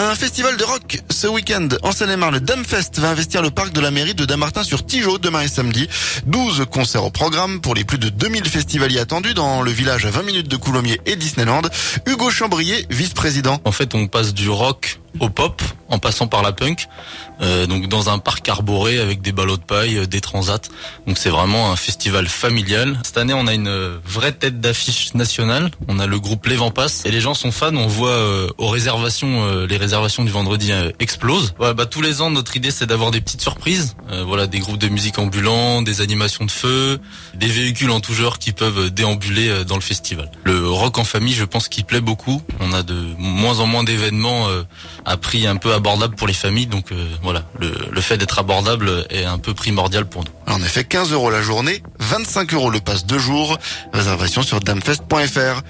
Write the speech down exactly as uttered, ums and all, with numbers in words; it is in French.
Un festival de rock ce week-end en Seine-et-Marne. Le Damfest va investir le parc de la mairie de Dammartin-sur-Tigeot demain et samedi. douze concerts au programme pour les plus de deux mille festivaliers attendus dans le village à vingt minutes de Coulommiers et Disneyland. Hugo Chambrier, vice-président. En fait, on passe du rock au pop en passant par la punk, euh, donc dans un parc arboré avec des ballots de paille, euh, des transats. Donc c'est vraiment un festival familial. Cette année, on a une vraie tête d'affiche nationale. On a le groupe Les Vents Passent et les gens sont fans. On voit euh, aux réservations, euh, les réservations du vendredi euh, explosent. Ouais, bah tous les ans, notre idée c'est d'avoir des petites surprises. Euh, voilà, des groupes de musique ambulants, des animations de feu, des véhicules en tout genre qui peuvent déambuler euh, dans le festival. Le rock en famille, je pense qu'il plaît beaucoup. On a de moins en moins d'événements euh, à prix un peu abordable pour les familles, donc euh, voilà, le, le fait d'être abordable est un peu primordial pour nous. En effet, quinze euros la journée, vingt-cinq euros le pass deux jours. Réservation sur damfest point f r.